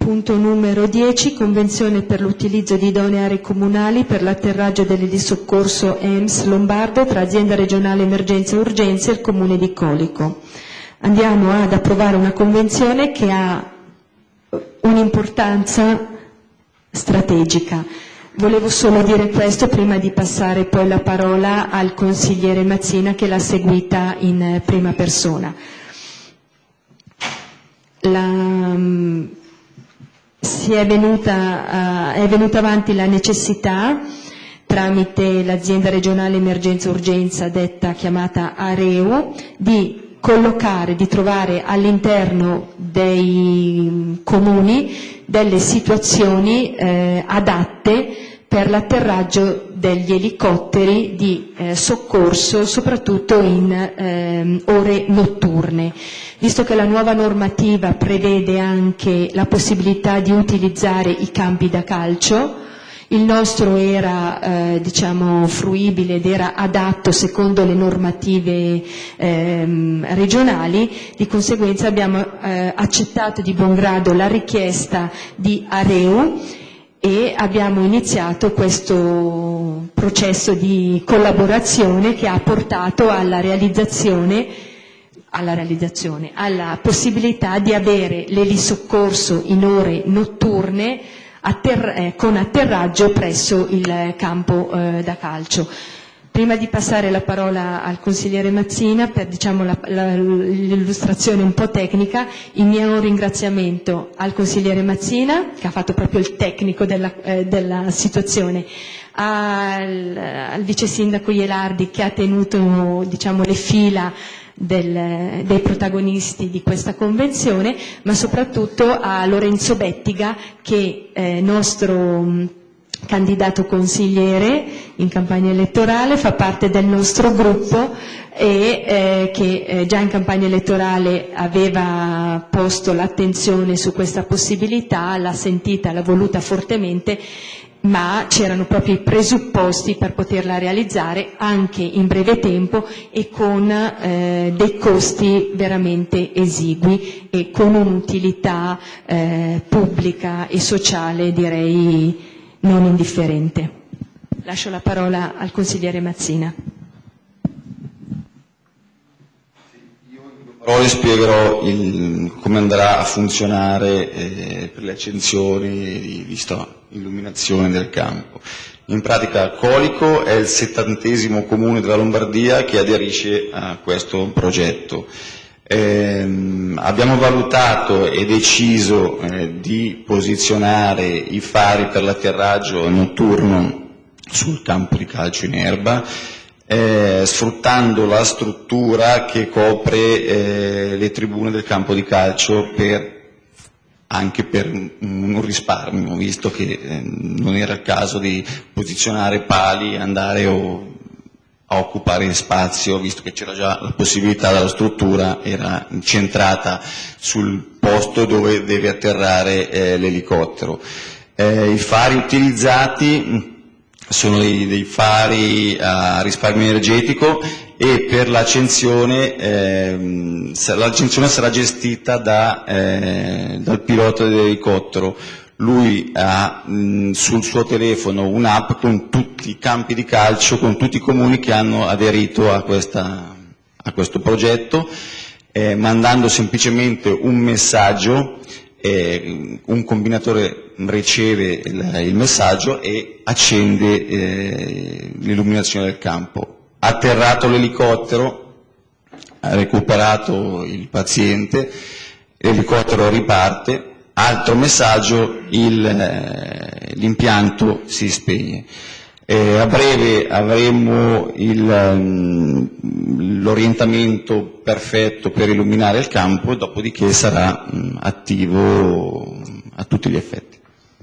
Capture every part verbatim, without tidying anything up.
Punto numero dieci, convenzione per l'utilizzo di idonee aree comunali per l'atterraggio delle di soccorso E M S Lombardo tra azienda regionale emergenza e urgenza e il comune di Colico. Andiamo ad approvare una convenzione che ha un'importanza strategica. Volevo solo dire questo prima di passare poi la parola al consigliere Mazzina che l'ha seguita in prima persona. La, si è venuta, uh, è venuta avanti la necessità tramite l'azienda regionale emergenza urgenza detta chiamata Areu di collocare, di trovare all'interno dei comuni delle situazioni eh, adatte per l'atterraggio degli elicotteri di eh, soccorso, soprattutto in eh, ore notturne. Visto che la nuova normativa prevede anche la possibilità di utilizzare i campi da calcio, il nostro era eh, diciamo fruibile ed era adatto secondo le normative ehm, regionali, di conseguenza abbiamo eh, accettato di buon grado la richiesta di Areu e abbiamo iniziato questo processo di collaborazione che ha portato alla realizzazione alla realizzazione, alla possibilità di avere l'elisoccorso in ore notturne Atterra- eh, con atterraggio presso il campo eh, da calcio. Prima di passare la parola al consigliere Mazzina per diciamo, la, la, l'illustrazione un po' tecnica, il mio ringraziamento al consigliere Mazzina che ha fatto proprio il tecnico della, eh, della situazione, al, al vice sindaco Ielardi che ha tenuto diciamo, le fila Del, dei protagonisti di questa convenzione, ma soprattutto a Lorenzo Bettiga che è nostro mh, candidato consigliere in campagna elettorale, fa parte del nostro gruppo e eh, che eh, già in campagna elettorale aveva posto l'attenzione su questa possibilità, l'ha sentita, l'ha voluta fortemente, ma c'erano proprio i presupposti per poterla realizzare anche in breve tempo e con eh, dei costi veramente esigui e con un'utilità eh, pubblica e sociale direi non indifferente. Lascio la parola al consigliere Mazzina. Ora spiegherò il, come andrà a funzionare eh, per le accensioni di vista illuminazione del campo. In pratica Colico è il settantesimo comune della Lombardia che aderisce a questo progetto. Eh, abbiamo valutato e deciso eh, di posizionare i fari per l'atterraggio notturno sul campo di calcio in erba, Eh, sfruttando la struttura che copre eh, le tribune del campo di calcio per, anche per un risparmio, visto che eh, non era il caso di posizionare pali e andare o, a occupare spazio, visto che c'era già la possibilità della struttura, era incentrata sul posto dove deve atterrare eh, l'elicottero. Eh, I fari utilizzati sono dei, dei fari a risparmio energetico e per l'accensione ehm, l'accensione sarà gestita da, eh, dal pilota dell'elicottero. Lui ha mh, sul suo telefono un'app con tutti i campi di calcio, con tutti i comuni che hanno aderito a, questa, a questo progetto, eh, mandando semplicemente un messaggio. Eh, un combinatore riceve il, il messaggio e accende eh, l'illuminazione del campo. Atterrato l'elicottero, ha recuperato il paziente, l'elicottero riparte, altro messaggio, il, eh, l'impianto si spegne. Eh, a breve avremo il, um, l'orientamento perfetto per illuminare il campo, dopodiché sarà um, attivo a tutti gli effetti.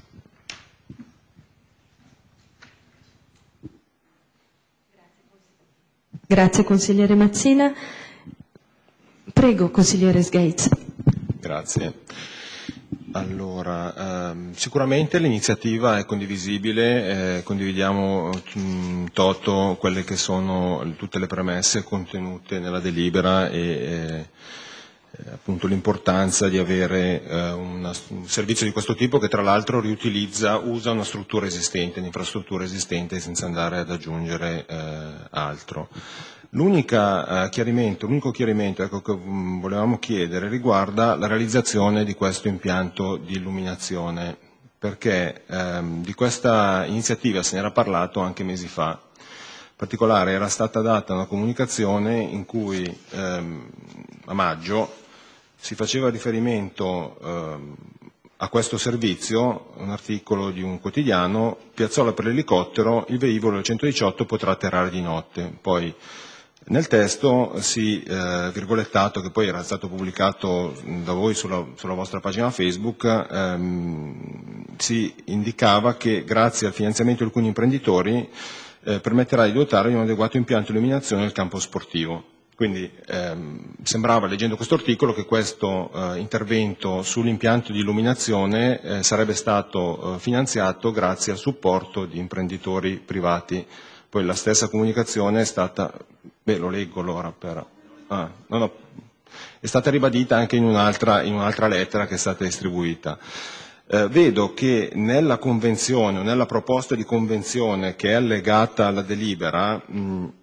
Grazie consigliere Mazzina. Prego consigliere Sgates. Grazie. Allora, ehm, sicuramente l'iniziativa è condivisibile, eh, condividiamo mh, toto quelle che sono tutte le premesse contenute nella delibera e appunto l'importanza di avere eh, una, un servizio di questo tipo che tra l'altro riutilizza, usa una struttura esistente, un'infrastruttura esistente senza andare ad aggiungere eh, altro. L'unica, eh, chiarimento, l'unico chiarimento ecco, che mh, volevamo chiedere riguarda la realizzazione di questo impianto di illuminazione, perché ehm, di questa iniziativa se ne era parlato anche mesi fa. In particolare era stata data una comunicazione in cui ehm, a maggio si faceva riferimento ehm, a questo servizio, un articolo di un quotidiano, piazzola per l'elicottero, il velivolo del centodiciotto potrà atterrare di notte. Poi nel testo si, eh, virgolettato, che poi era stato pubblicato da voi sulla, sulla vostra pagina Facebook, ehm, si indicava che grazie al finanziamento di alcuni imprenditori eh, permetterà di dotare di un adeguato impianto di illuminazione del campo sportivo. Quindi ehm, sembrava, leggendo questo articolo, che questo eh, intervento sull'impianto di illuminazione eh, sarebbe stato eh, finanziato grazie al supporto di imprenditori privati. Poi la stessa comunicazione è stata, beh lo leggo allora, per, ah, no, no, è stata ribadita anche in un'altra, in un'altra lettera che è stata distribuita. Eh, vedo che nella convenzione o nella proposta di convenzione che è allegata alla delibera mh,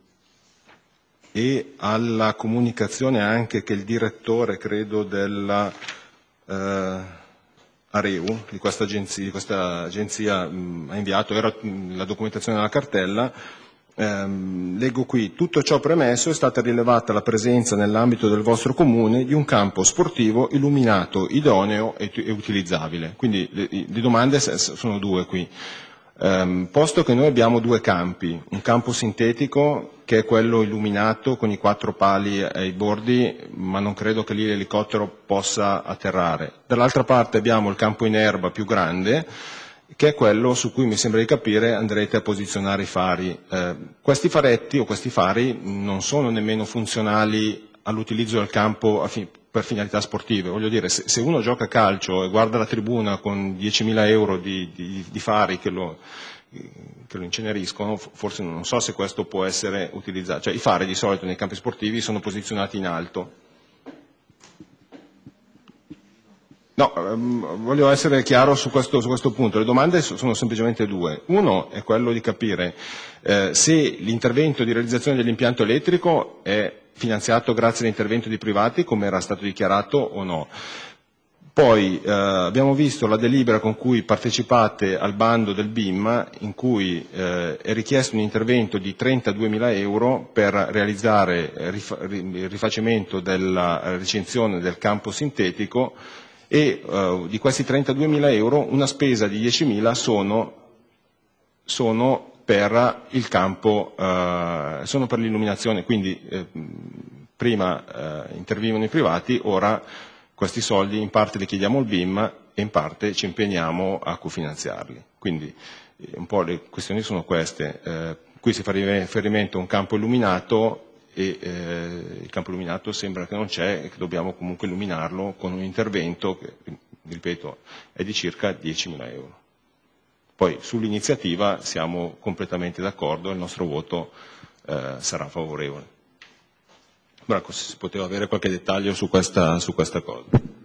e alla comunicazione anche che il direttore, credo, della eh, Areu, di questa agenzia, di questa agenzia mh, ha inviato, era mh, la documentazione nella cartella, ehm, leggo qui: tutto ciò premesso è stata rilevata la presenza nell'ambito del vostro comune di un campo sportivo illuminato, idoneo e, e utilizzabile. Quindi le, le domande sono due qui. Um, posto che noi abbiamo due campi, un campo sintetico che è quello illuminato con i quattro pali ai bordi, ma non credo che lì l'elicottero possa atterrare. Dall'altra parte abbiamo il campo in erba più grande, che è quello su cui mi sembra di capire andrete a posizionare i fari. Eh, questi faretti o questi fari non sono nemmeno funzionali all'utilizzo del campo a fi- per finalità sportive. Voglio dire, se, se uno gioca a calcio e guarda la tribuna con diecimila euro di, di, di fari che lo, che lo inceneriscono, forse non so se questo può essere utilizzato. Cioè, i fari di solito nei campi sportivi sono posizionati in alto. No, ehm, voglio essere chiaro su questo, su questo punto. Le domande sono semplicemente due. Uno è quello di capire eh, se l'intervento di realizzazione dell'impianto elettrico è finanziato grazie all'intervento di privati, come era stato dichiarato, o no. Poi eh, abbiamo visto la delibera con cui partecipate al bando del B I M, in cui eh, è richiesto un intervento di trentaduemila euro per realizzare il rifacimento della recinzione del campo sintetico, e uh, di questi trentaduemila euro una spesa di diecimila sono, sono per il campo, uh, sono per l'illuminazione, quindi eh, prima uh, intervenivano i privati, ora questi soldi in parte li chiediamo al B I M e in parte ci impegniamo a cofinanziarli. Quindi eh, un po' le questioni sono queste. Eh, qui si fa riferimento a un campo illuminato, e eh, il campo illuminato sembra che non c'è e che dobbiamo comunque illuminarlo con un intervento che, ripeto, è di circa diecimila euro. Poi sull'iniziativa siamo completamente d'accordo e il nostro voto eh, sarà favorevole. Marco, se si poteva avere qualche dettaglio su questa, su questa cosa.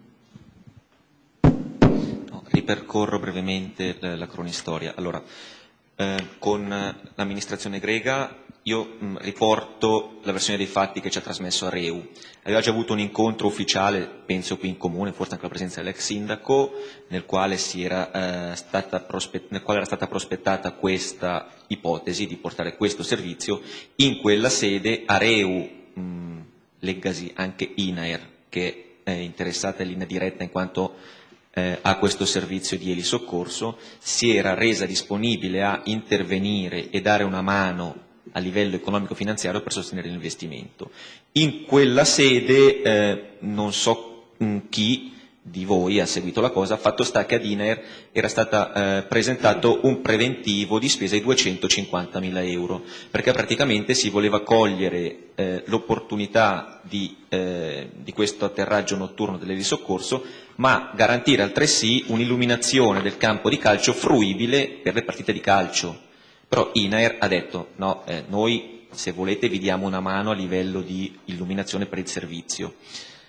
No, ripercorro brevemente la, la cronistoria. Allora, eh, con l'amministrazione grega io mh, riporto la versione dei fatti che ci ha trasmesso Areu. Aveva già avuto un incontro ufficiale, penso qui in comune, forse anche la presenza dell'ex sindaco, nel quale, si era, eh, stata prospe- nel quale era stata prospettata questa ipotesi di portare questo servizio. In quella sede Areu, mh, leggasi anche Inair, che è interessata in linea diretta in quanto eh, ha questo servizio di elisoccorso, si era resa disponibile a intervenire e dare una mano a livello economico-finanziario per sostenere l'investimento. In quella sede, eh, non so mh, chi di voi ha seguito la cosa, fatto sta che ad Inair era stato eh, presentato un preventivo di spesa di duecentocinquantamila euro, perché praticamente si voleva cogliere eh, l'opportunità di, eh, di questo atterraggio notturno dell'elisoccorso, ma garantire altresì un'illuminazione del campo di calcio fruibile per le partite di calcio. Però Inair ha detto no, eh, noi se volete vi diamo una mano a livello di illuminazione per il servizio.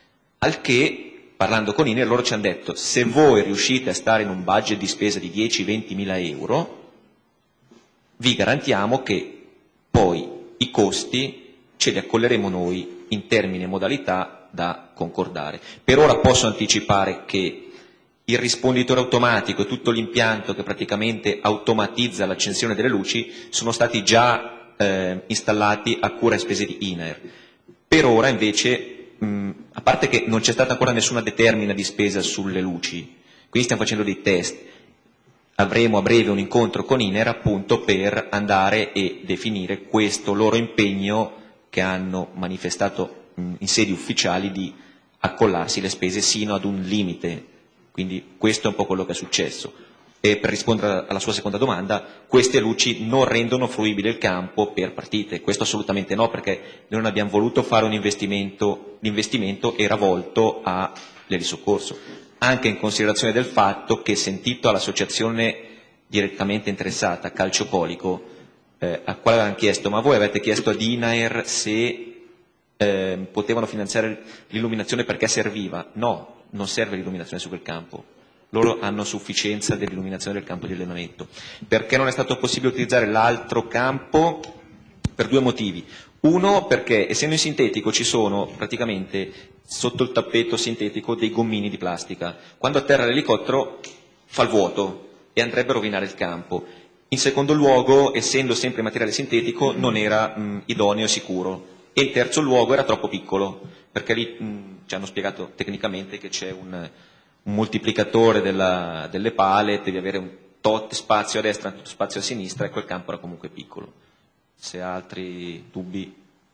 al che, parlando con Iner, loro ci hanno detto: se voi riuscite a stare in un budget di spesa di dieci venti mila euro, vi garantiamo che poi i costi ce li accolleremo noi in termini e modalità da concordare. Per ora posso anticipare che il risponditore automatico e tutto l'impianto che praticamente automatizza l'accensione delle luci sono stati già eh, installati a cura e spese di Inair. Per ora invece, mh, a parte che non c'è stata ancora nessuna determina di spesa sulle luci, quindi stiamo facendo dei test, avremo a breve un incontro con Inair appunto per andare e definire questo loro impegno che hanno manifestato mh, in sedi ufficiali di accollarsi le spese sino ad un limite. Quindi questo è un po' quello che è successo. E per rispondere alla sua seconda domanda, queste luci non rendono fruibile il campo per partite. Questo assolutamente no, perché noi non abbiamo voluto fare un investimento, l'investimento era volto all'elisoccorso, anche in considerazione del fatto che, sentito l'associazione direttamente interessata, Calcio Colico, eh, a quale avevano chiesto: ma voi avete chiesto ad Inair se eh, potevano finanziare l'illuminazione perché serviva? No. Non serve l'illuminazione su quel campo, loro hanno sufficienza dell'illuminazione del campo di allenamento. Perché non è stato possibile utilizzare l'altro campo? Per due motivi. Uno, perché essendo in sintetico ci sono praticamente sotto il tappeto sintetico dei gommini di plastica. Quando atterra l'elicottero fa il vuoto e andrebbe a rovinare il campo. In secondo luogo, essendo sempre materiale sintetico, non era mh, idoneo e sicuro. E in terzo luogo era troppo piccolo, perché lì mh, ci hanno spiegato tecnicamente che c'è un, un moltiplicatore della, delle pale, devi avere un tot spazio a destra, un tot spazio a sinistra, e quel campo era comunque piccolo. Se ha altri dubbi.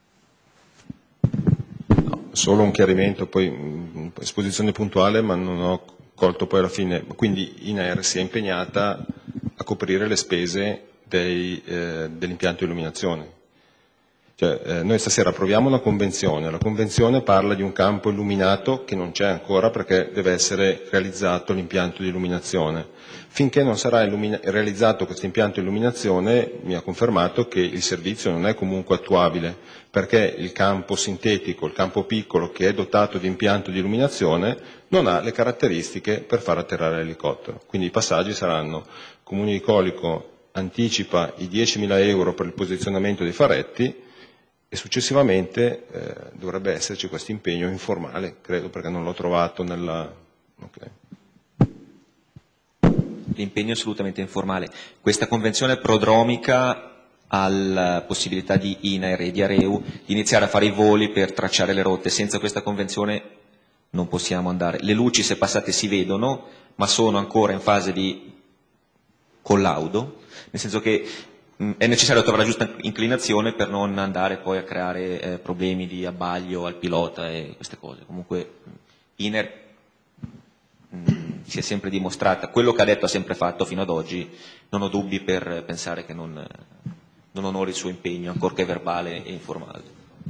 No, solo un chiarimento, poi mh, esposizione puntuale, ma non ho colto poi alla fine. Quindi Inair si è impegnata a coprire le spese dei, eh, dell'impianto di illuminazione. Cioè, eh, noi stasera approviamo una convenzione, la convenzione parla di un campo illuminato che non c'è ancora perché deve essere realizzato l'impianto di illuminazione. Finché non sarà illumina- realizzato questo impianto di illuminazione, mi ha confermato che il servizio non è comunque attuabile, perché il campo sintetico, il campo piccolo che è dotato di impianto di illuminazione non ha le caratteristiche per far atterrare l'elicottero. Quindi i passaggi saranno: Comune di Colico anticipa i diecimila euro per il posizionamento dei faretti, e successivamente eh, dovrebbe esserci questo impegno informale, credo, perché non l'ho trovato nella... Okay. L'impegno è assolutamente informale. Questa convenzione prodromica alla possibilità di Inair e di Areu di iniziare a fare i voli per tracciare le rotte. Senza questa convenzione non possiamo andare. Le luci, se passate, si vedono, ma sono ancora in fase di collaudo, nel senso che è necessario trovare la giusta inclinazione per non andare poi a creare eh, problemi di abbaglio al pilota e queste cose. Comunque Inair mh, si è sempre dimostrata, quello che ha detto ha sempre fatto fino ad oggi, non ho dubbi per pensare che non, non onori il suo impegno, ancorché verbale e informale.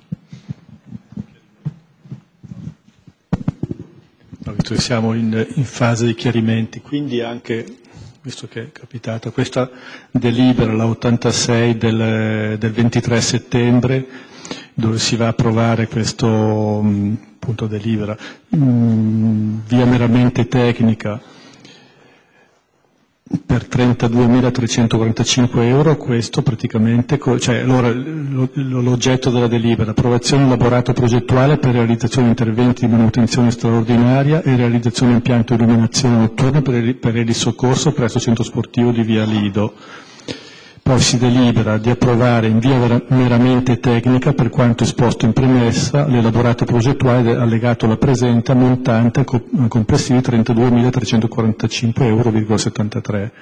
Siamo in, in fase di chiarimenti, quindi anche, visto che è capitata questa delibera, la ottantasei del, del ventitré settembre, dove si va a approvare questo mh, punto delibera, mh, via meramente tecnica, per trentaduemilatrecentoquarantacinque euro, questo praticamente, cioè allora l'oggetto della delibera: approvazione elaborato progettuale per realizzazione di interventi di manutenzione straordinaria e realizzazione impianto di illuminazione notturna per il, per il soccorso presso il centro sportivo di via Lido. Poi si delibera di approvare in via meramente tecnica, per quanto esposto in premessa, l'elaborato progettuale allegato alla presente, montante complessivo di trentaduemilatrecentoquarantacinque euro, settantatré.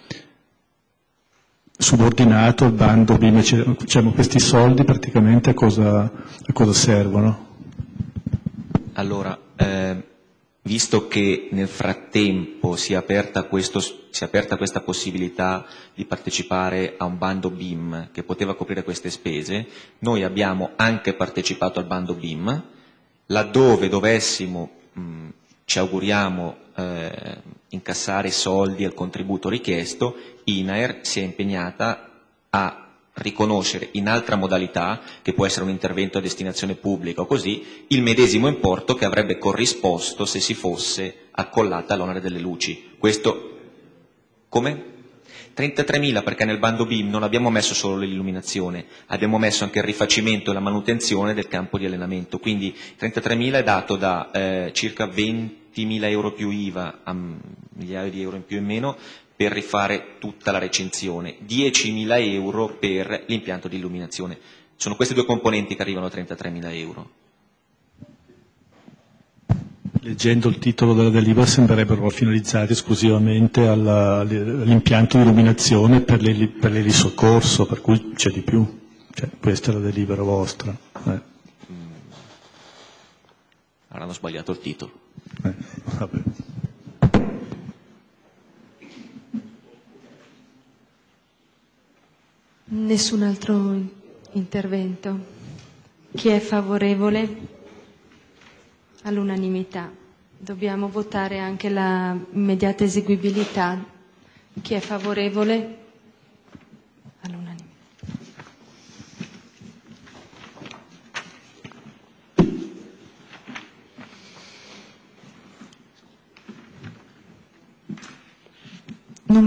Subordinato al bando, diciamo, questi soldi praticamente a cosa, a cosa servono? Allora, eh, visto che nel frattempo si è aperta, questo, si è aperta questa possibilità di partecipare a un bando B I M che poteva coprire queste spese, noi abbiamo anche partecipato al bando B I M, laddove dovessimo, mh, ci auguriamo, eh, incassare i soldi al contributo richiesto, Inair si è impegnata a riconoscere in altra modalità, che può essere un intervento a destinazione pubblica o così, il medesimo importo che avrebbe corrisposto se si fosse accollata all'onere delle luci. Questo come? trentatremila, perché nel bando B I M non abbiamo messo solo l'illuminazione, abbiamo messo anche il rifacimento e la manutenzione del campo di allenamento, quindi trentatremila è dato da eh, circa ventimila euro più I V A, a migliaia di euro in più e in meno, per rifare tutta la recinzione, diecimila euro per l'impianto di illuminazione. Sono queste due componenti che arrivano a trentatremila euro. Leggendo il titolo della delibera sembrerebbero finalizzati esclusivamente alla- all'impianto di illuminazione per le, per le di soccorso, per cui c'è di più. Cioè, questa è la delibera vostra. Eh. Avranno sbagliato il titolo. Eh, vabbè. Nessun altro intervento? Chi è favorevole? All'unanimità. Dobbiamo votare anche la immediata eseguibilità. Chi è favorevole?